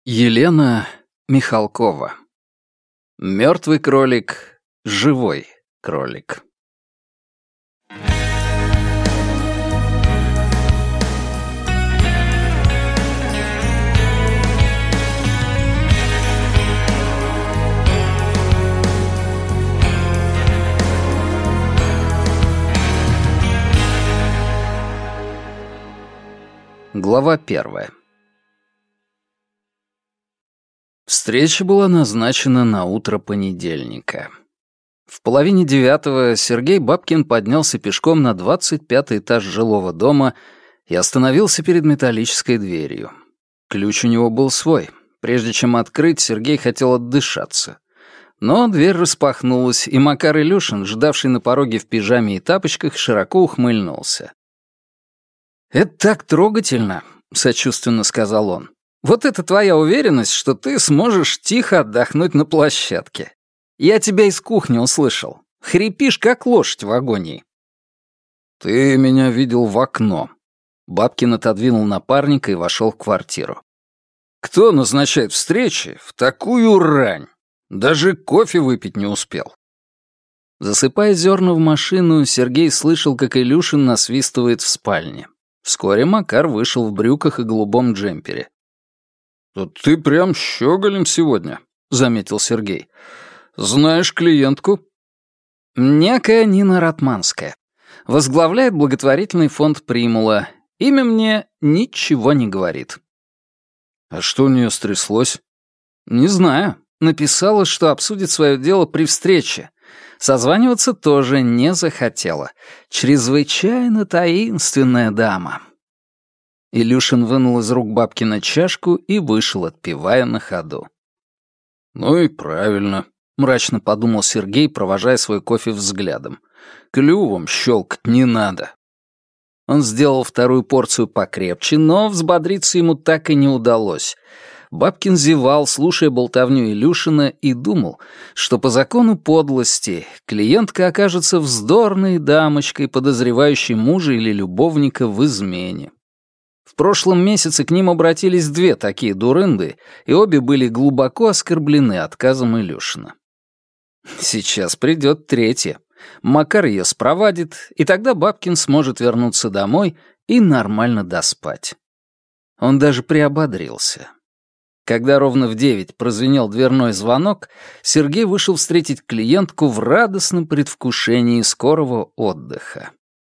Елена Михалкова. Мертвый кролик, живой кролик. Глава 1. Встреча была назначена на утро понедельника. В 8:30 Сергей Бабкин поднялся пешком на 25-й этаж жилого дома и остановился перед металлической дверью. Ключ у него был свой. Прежде чем открыть, Сергей хотел отдышаться. Но дверь распахнулась, и Макар Илюшин, ждавший на пороге в пижаме и тапочках, широко ухмыльнулся. «Это так трогательно», — сочувственно сказал он. «Вот это твоя уверенность, что ты сможешь тихо отдохнуть на площадке. Я тебя из кухни услышал. Хрипишь, как лошадь в агонии». «Ты меня видел в окно». Бабкин отодвинул напарника и вошел в квартиру. «Кто назначает встречи в такую рань? Даже кофе выпить не успел». Засыпая зерна в машину, Сергей слышал, как Илюшин насвистывает в спальне. Вскоре Макар вышел в брюках и голубом джемпере. «Ты прям щеголем сегодня», — заметил Сергей. «Знаешь клиентку?» «Некая Нина Ратманская. Возглавляет благотворительный фонд «Примула». Имя мне ничего не говорит». «А что у нее стряслось?» «Не знаю. Написала, что обсудит свое дело при встрече. Созваниваться тоже не захотела. Чрезвычайно таинственная дама». Илюшин вынул из рук Бабкина чашку и вышел, отпивая на ходу. «Ну и правильно», — мрачно подумал Сергей, провожая свой кофе взглядом. «Клювом щелкать не надо». Он сделал вторую порцию покрепче, но взбодриться ему так и не удалось. Бабкин зевал, слушая болтовню Илюшина, и думал, что по закону подлости клиентка окажется вздорной дамочкой, подозревающей мужа или любовника в измене. В прошлом месяце к ним обратились две такие дурынды, и обе были глубоко оскорблены отказом Илюшина. Сейчас придет третья. Макар ее спровадит, и тогда Бабкин сможет вернуться домой и нормально доспать. Он даже приободрился. Когда ровно в 9 прозвенел дверной звонок, Сергей вышел встретить клиентку в радостном предвкушении скорого отдыха.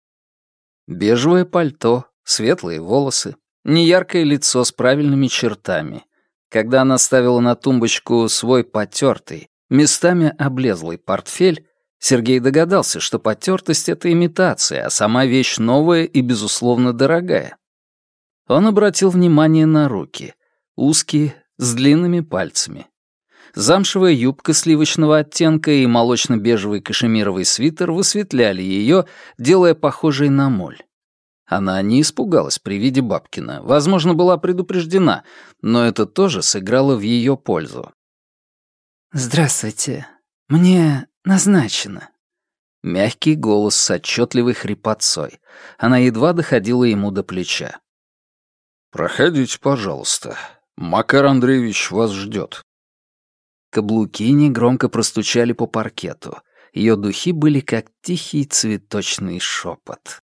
Бежевое пальто, светлые волосы, неяркое лицо с правильными чертами. Когда она ставила на тумбочку свой потертый, местами облезлый портфель, Сергей догадался, что потертость — это имитация, а сама вещь новая и, безусловно, дорогая. Он обратил внимание на руки, узкие, с длинными пальцами. Замшевая юбка сливочного оттенка и молочно-бежевый кашемировый свитер высветляли ее, делая похожей на моль. Она не испугалась при виде Бабкина, возможно, была предупреждена, но это тоже сыграло в ее пользу. «Здравствуйте. Мне назначено». Мягкий голос с отчетливой хрипотцой. Она едва доходила ему до плеча. «Проходите, пожалуйста. Макар Андреевич вас ждет». Каблуки негромко простучали по паркету. Ее духи были как тихий цветочный шепот.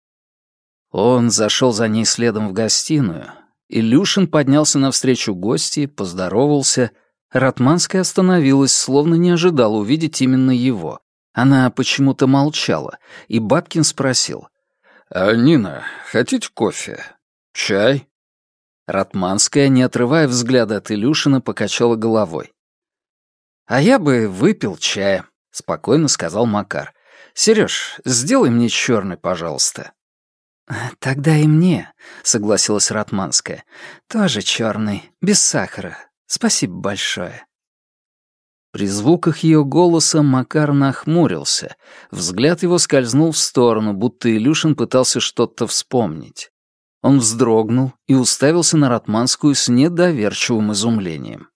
Он зашел за ней следом в гостиную. Илюшин поднялся навстречу гостьи, поздоровался. Ратманская остановилась, словно не ожидала увидеть именно его. Она почему-то молчала, и Бабкин спросил. «Нина, хотите кофе? Чай?» Ратманская, не отрывая взгляда от Илюшина, покачала головой. «А я бы выпил чая», — спокойно сказал Макар. «Серёж, сделай мне чёрный, пожалуйста». «Тогда и мне», — согласилась Ратманская. «Тоже чёрный, без сахара. Спасибо большое». При звуках её голоса Макар нахмурился. Взгляд его скользнул в сторону, будто Илюшин пытался что-то вспомнить. Он вздрогнул и уставился на Ратманскую с недоверчивым изумлением.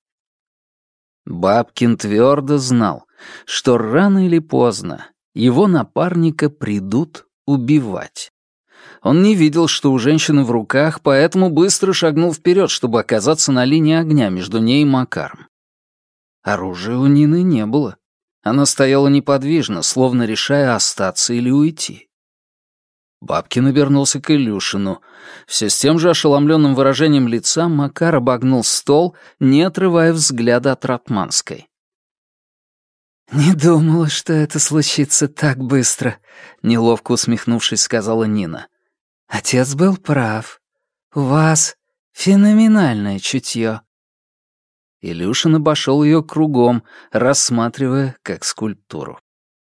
Бабкин твердо знал, что рано или поздно его напарника придут убивать. Он не видел, что у женщины в руках, поэтому быстро шагнул вперед, чтобы оказаться на линии огня между ней и Макаром. Оружия у Нины не было. Она стояла неподвижно, словно решая остаться или уйти. Бабкин обернулся к Илюшину. Все с тем же ошеломленным выражением лица Макар обогнул стол, не отрывая взгляда от Ратманской. «Не думала, что это случится так быстро», — неловко усмехнувшись, сказала Нина. «Отец был прав. У вас феноменальное чутье». Илюшин обошел ее кругом, рассматривая как скульптуру.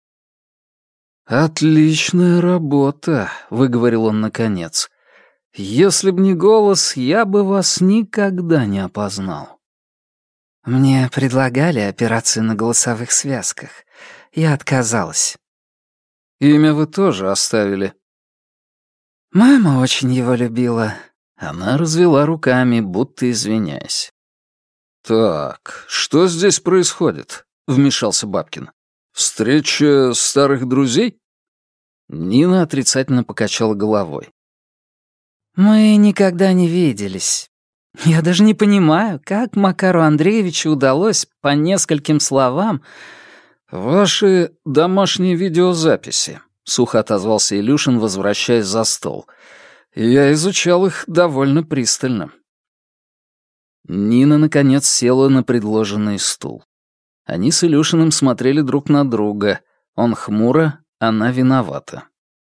«Отличная работа», — выговорил он наконец. «Если б не голос, я бы вас никогда не опознал». «Мне предлагали операцию на голосовых связках. Я отказалась». «Имя вы тоже оставили». «Мама очень его любила». Она развела руками, будто извиняясь. «Так, что здесь происходит?» — вмешался Бабкин. «Встреча старых друзей?» Нина отрицательно покачала головой. «Мы никогда не виделись. Я даже не понимаю, как Макару Андреевичу удалось по нескольким словам...» «Ваши домашние видеозаписи», — сухо отозвался Илюшин, возвращаясь за стол. «Я изучал их довольно пристально». Нина, наконец, села на предложенный стул. Они с Илюшиным смотрели друг на друга. Он хмуро, она виновата.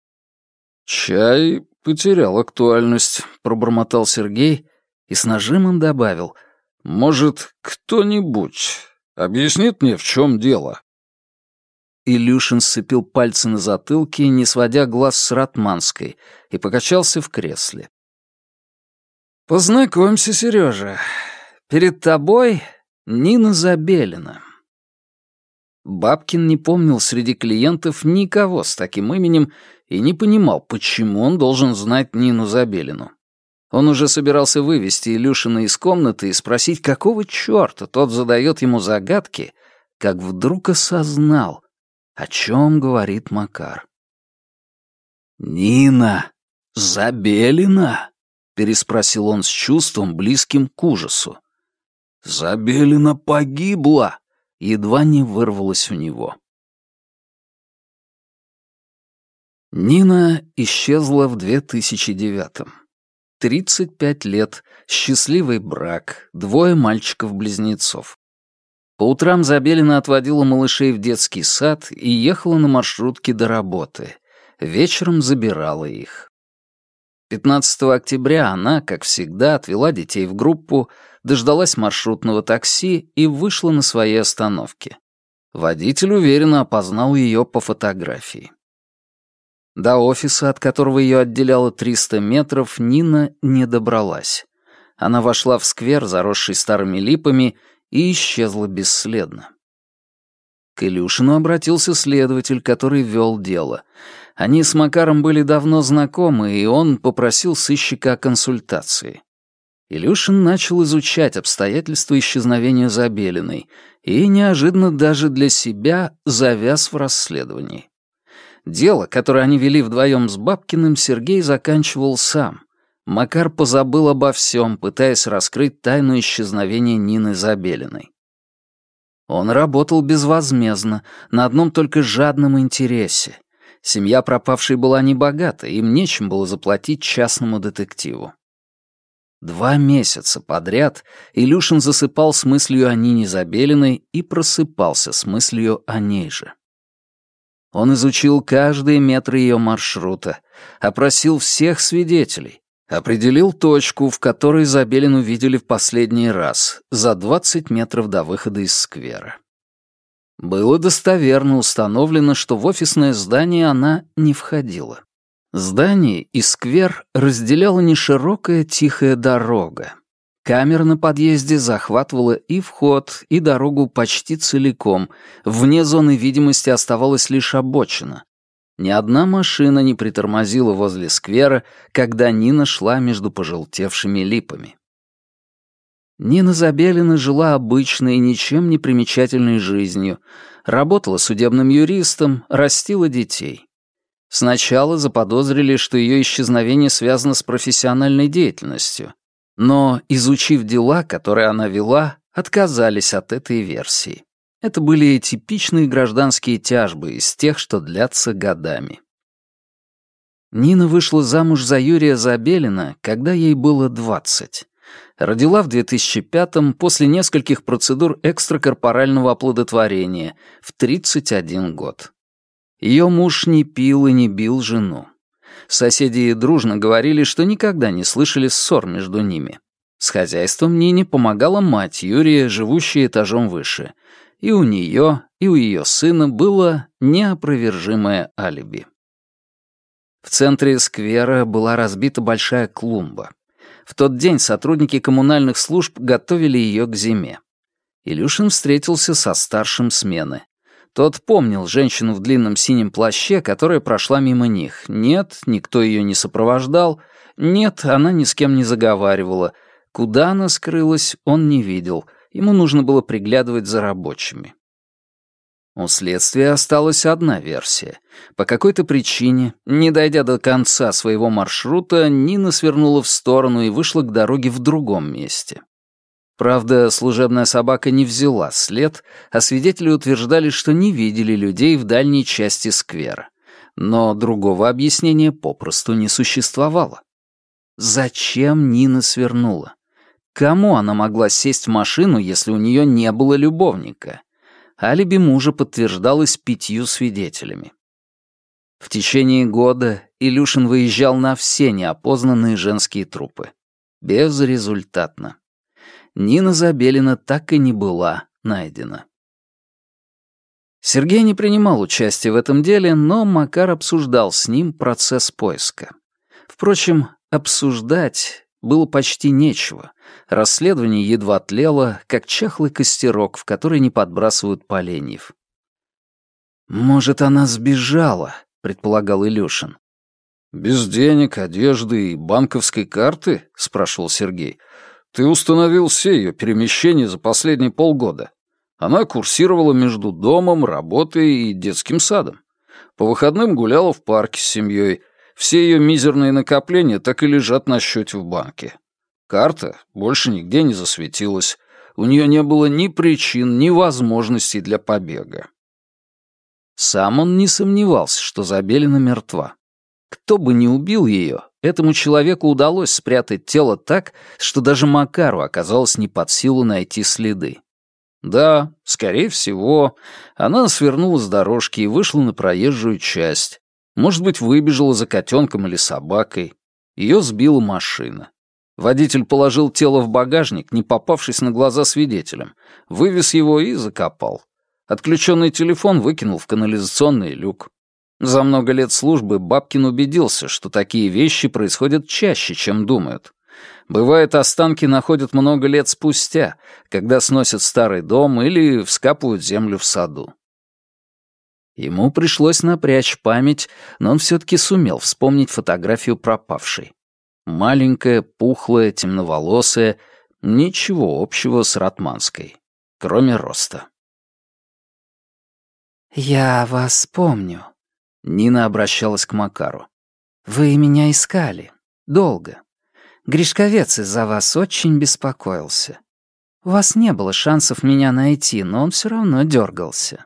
«Чай потерял актуальность», — пробормотал Сергей и с нажимом добавил. «Может, кто-нибудь объяснит мне, в чем дело?» Илюшин сцепил пальцы на затылке, не сводя глаз с Ратманской, и покачался в кресле. «Познакомься, Сережа. Перед тобой Нина Забелина». Бабкин не помнил среди клиентов никого с таким именем и не понимал, почему он должен знать Нину Забелину. Он уже собирался вывести Илюшина из комнаты и спросить, какого чёрта тот задает ему загадки, как вдруг осознал, о чем говорит Макар. «Нина Забелина?» — переспросил он с чувством, близким к ужасу. «Забелина погибла!» — едва не вырвалось у него. Нина исчезла в 2009-м. 35 лет, счастливый брак, 2 мальчиков-близнецов. По утрам Забелина отводила малышей в детский сад и ехала на маршрутке до работы. Вечером забирала их. 15 октября она, как всегда, отвела детей в группу, дождалась маршрутного такси и вышла на своей остановке. Водитель уверенно опознал ее по фотографии. До офиса, от которого ее отделяло 300 метров, Нина не добралась. Она вошла в сквер, заросший старыми липами, и исчезла бесследно. К Илюшину обратился следователь, который вел дело. Они с Макаром были давно знакомы, и он попросил сыщика о консультации. Илюшин начал изучать обстоятельства исчезновения Забелиной и, неожиданно даже для себя, завяз в расследовании. Дело, которое они вели вдвоем с Бабкиным, Сергей заканчивал сам. Макар позабыл обо всем, пытаясь раскрыть тайну исчезновения Нины Забелиной. Он работал безвозмездно, на одном только жадном интересе. Семья пропавшей была небогата, им нечем было заплатить частному детективу. 2 месяца подряд Илюшин засыпал с мыслью о Нине Забелиной и просыпался с мыслью о ней же. Он изучил каждые метры ее маршрута, опросил всех свидетелей, определил точку, в которой Забелину видели в последний раз, за 20 метров до выхода из сквера. Было достоверно установлено, что в офисное здание она не входила. Здание и сквер разделяла неширокая тихая дорога. Камера на подъезде захватывала и вход, и дорогу почти целиком. Вне зоны видимости оставалась лишь обочина. Ни одна машина не притормозила возле сквера, когда Нина шла между пожелтевшими липами. Нина Забелина жила обычной, ничем не примечательной жизнью, работала судебным юристом, растила детей. Сначала заподозрили, что ее исчезновение связано с профессиональной деятельностью, но, изучив дела, которые она вела, отказались от этой версии. Это были типичные гражданские тяжбы из тех, что длятся годами. Нина вышла замуж за Юрия Забелина, когда ей было 20. Родила в 2005-м после нескольких процедур экстракорпорального оплодотворения в 31 год. Ее муж не пил и не бил жену. Соседи дружно говорили, что никогда не слышали ссор между ними. С хозяйством Нине помогала мать Юрия, живущая этажом выше. И у нее, и у ее сына было неопровержимое алиби. В центре сквера была разбита большая клумба. В тот день сотрудники коммунальных служб готовили ее к зиме. Илюшин встретился со старшим смены. Тот помнил женщину в длинном синем плаще, которая прошла мимо них. Нет, никто ее не сопровождал. Нет, она ни с кем не заговаривала. Куда она скрылась, он не видел. Ему нужно было приглядывать за рабочими. У следствия осталась одна версия. По какой-то причине, не дойдя до конца своего маршрута, Нина свернула в сторону и вышла к дороге в другом месте. Правда, служебная собака не взяла след, а свидетели утверждали, что не видели людей в дальней части сквера. Но другого объяснения попросту не существовало. Зачем Нина свернула? Кому она могла сесть в машину, если у нее не было любовника? Алиби мужа подтверждалось 5 свидетелями. В течение года Илюшин выезжал на все неопознанные женские трупы. Безрезультатно. Нина Забелина так и не была найдена. Сергей не принимал участия в этом деле, но Макар обсуждал с ним процесс поиска. Впрочем, обсуждать было почти нечего. Расследование едва тлело, как чахлый костерок, в который не подбрасывают поленьев. «Может, она сбежала», — предполагал Илюшин. «Без денег, одежды и банковской карты?» — спрашивал Сергей. «Ты установил все ее перемещения за последние полгода. Она курсировала между домом, работой и детским садом. По выходным гуляла в парке с семьей. Все ее мизерные накопления так и лежат на счете в банке. Карта больше нигде не засветилась. У нее не было ни причин, ни возможностей для побега». Сам он не сомневался, что Забелина мертва. Кто бы ни убил ее, этому человеку удалось спрятать тело так, что даже Макару оказалось не под силу найти следы. Да, скорее всего, она свернула с дорожки и вышла на проезжую часть. Может быть, выбежала за котенком или собакой. Ее сбила машина. Водитель положил тело в багажник, не попавшись на глаза свидетелям, вывез его и закопал. Отключенный телефон выкинул в канализационный люк. За много лет службы Бабкин убедился, что такие вещи происходят чаще, чем думают. Бывает, останки находят много лет спустя, когда сносят старый дом или вскапывают землю в саду. Ему пришлось напрячь память, но он все-таки сумел вспомнить фотографию пропавшей. Маленькая, пухлая, темноволосая, ничего общего с Ратманской, кроме роста. «Я вас помню», — Нина обращалась к Макару. «Вы меня искали. Долго. Гришковец из-за вас очень беспокоился. У вас не было шансов меня найти, но он все равно дергался».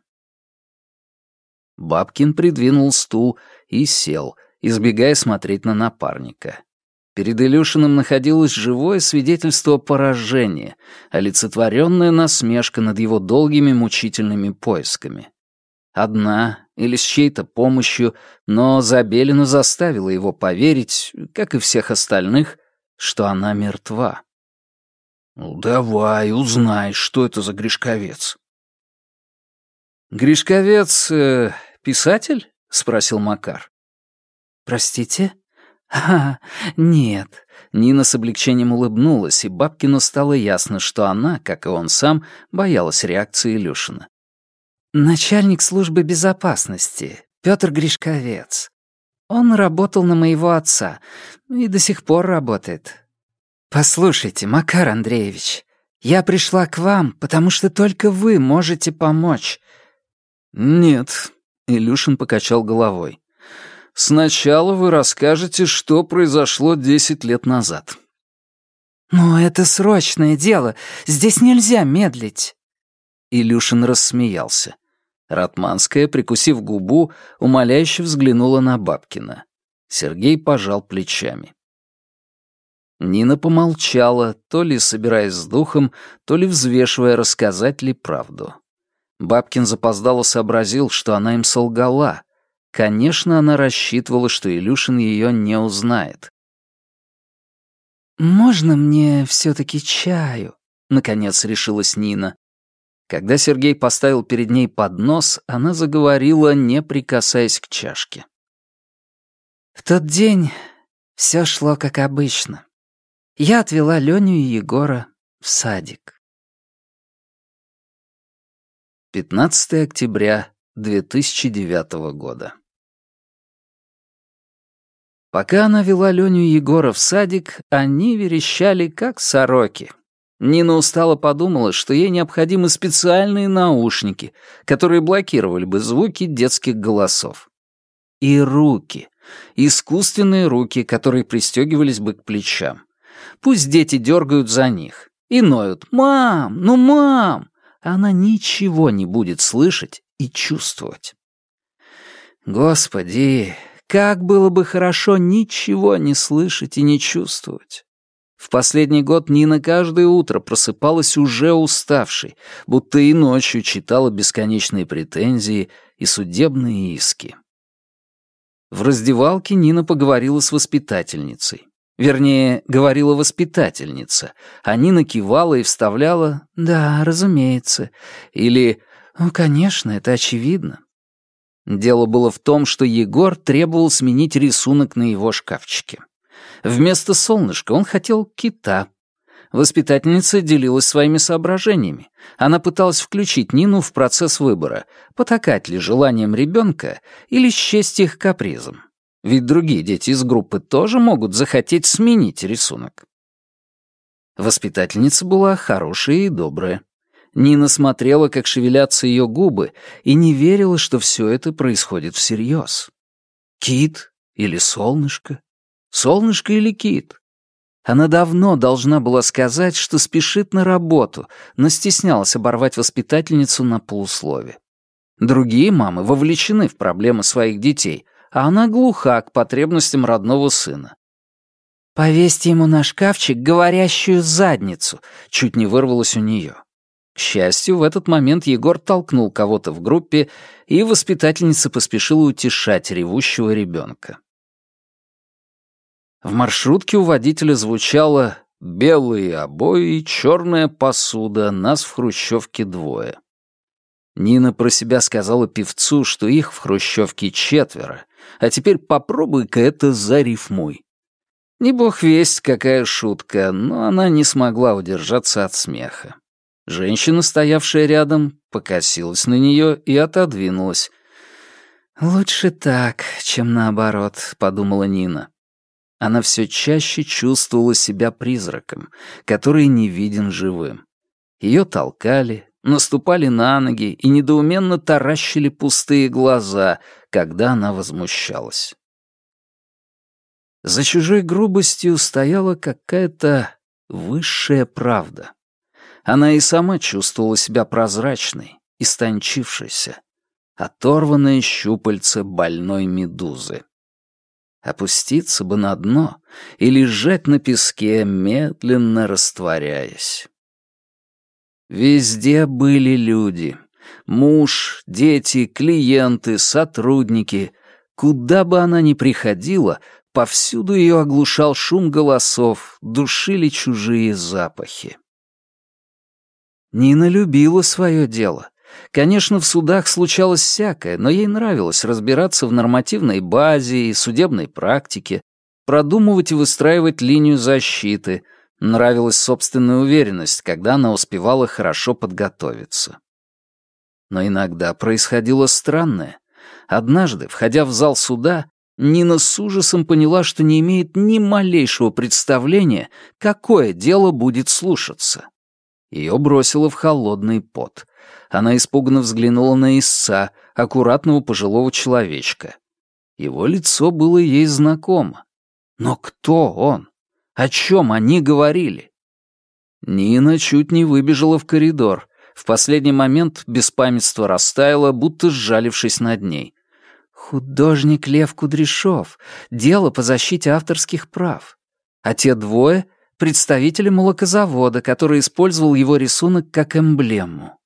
Бабкин придвинул стул и сел, избегая смотреть на напарника. Перед Илюшиным находилось живое свидетельство поражения, олицетворенная насмешка над его долгими мучительными поисками. Одна или с чьей-то помощью, но Забелина заставила его поверить, как и всех остальных, что она мертва. «Ну давай, узнай, что это за Гришковец». «Гришковец писатель?» — спросил Макар. «Простите? Нет». Нина с облегчением улыбнулась, и Бабкину стало ясно, что она, как и он сам, боялась реакции Илюшина. «Начальник службы безопасности, Пётр Гришковец. Он работал на моего отца и до сих пор работает. Послушайте, Макар Андреевич, я пришла к вам, потому что только вы можете помочь». «Нет», — Илюшин покачал головой. Сначала вы расскажете, что произошло 10 лет назад». «Но это срочное дело. Здесь нельзя медлить». Илюшин рассмеялся. Ратманская, прикусив губу, умоляюще взглянула на Бабкина. Сергей пожал плечами. Нина помолчала, то ли собираясь с духом, то ли взвешивая, рассказать ли правду. Бабкин запоздало сообразил, что она им солгала. Конечно, она рассчитывала, что Илюшин ее не узнает. «Можно мне все-таки чаю?» — наконец решилась Нина. Когда Сергей поставил перед ней поднос, она заговорила, не прикасаясь к чашке. «В тот день все шло как обычно. Я отвела Леню и Егора в садик». 15 октября 2009 года. Пока она вела Леню и Егора в садик, они верещали, как сороки. Нина устало подумала, что ей необходимы специальные наушники, которые блокировали бы звуки детских голосов. И руки. Искусственные руки, которые пристегивались бы к плечам. Пусть дети дергают за них и ноют: «Мам, ну мам!» Она ничего не будет слышать и чувствовать. Господи, как было бы хорошо ничего не слышать и не чувствовать. В последний год Нина каждое утро просыпалась уже уставшей, будто и ночью читала бесконечные претензии и судебные иски. В раздевалке Нина поговорила с воспитательницей. Вернее, говорила воспитательница, а Нина кивала и вставляла «да, разумеется» или «ну, конечно, это очевидно». Дело было в том, что Егор требовал сменить рисунок на его шкафчике. Вместо солнышка он хотел кита. Воспитательница делилась своими соображениями. Она пыталась включить Нину в процесс выбора, потакать ли желанием ребенка или счесть их капризом. Ведь другие дети из группы тоже могут захотеть сменить рисунок. Воспитательница была хорошая и добрая. Нина смотрела, как шевелятся ее губы, и не верила, что все это происходит всерьез. Кит или солнышко? Солнышко или кит? Она давно должна была сказать, что спешит на работу, но стеснялась оборвать воспитательницу на полуслове. Другие мамы вовлечены в проблемы своих детей, а она глуха к потребностям родного сына. «Повесьте ему на шкафчик говорящую задницу», чуть не вырвалось у нее. К счастью, в этот момент Егор толкнул кого-то в группе, и воспитательница поспешила утешать ревущего ребенка. В маршрутке у водителя звучало «белые обои, черная посуда, нас в хрущевке двое». Нина про себя сказала певцу, что их в хрущевке 4, а теперь попробуй-ка это зарифмуй. Не бог весть, какая шутка, но она не смогла удержаться от смеха. Женщина, стоявшая рядом, покосилась на нее и отодвинулась. «Лучше так, чем наоборот», — подумала Нина. Она все чаще чувствовала себя призраком, который не виден живым. Ее толкали, наступали на ноги и недоуменно таращили пустые глаза, когда она возмущалась. За чужой грубостью стояла какая-то высшая правда. Она и сама чувствовала себя прозрачной, истончившейся, оторванное щупальце больной медузы. Опуститься бы на дно и лежать на песке, медленно растворяясь. Везде были люди. Муж, дети, клиенты, сотрудники. Куда бы она ни приходила, повсюду ее оглушал шум голосов, душили чужие запахи. Нина любила свое дело. Конечно, в судах случалось всякое, но ей нравилось разбираться в нормативной базе и судебной практике, продумывать и выстраивать линию защиты. Нравилась собственная уверенность, когда она успевала хорошо подготовиться. Но иногда происходило странное. Однажды, входя в зал суда, Нина с ужасом поняла, что не имеет ни малейшего представления, какое дело будет слушаться. Ее бросило в холодный пот. Она испуганно взглянула на истца, аккуратного пожилого человечка. Его лицо было ей знакомо. Но кто он? О чем они говорили? Нина чуть не выбежала в коридор. В последний момент беспамятство растаяло, будто сжалившись над ней. Художник Лев Кудряшов. Дело по защите авторских прав. А те двое — представители молокозавода, который использовал его рисунок как эмблему.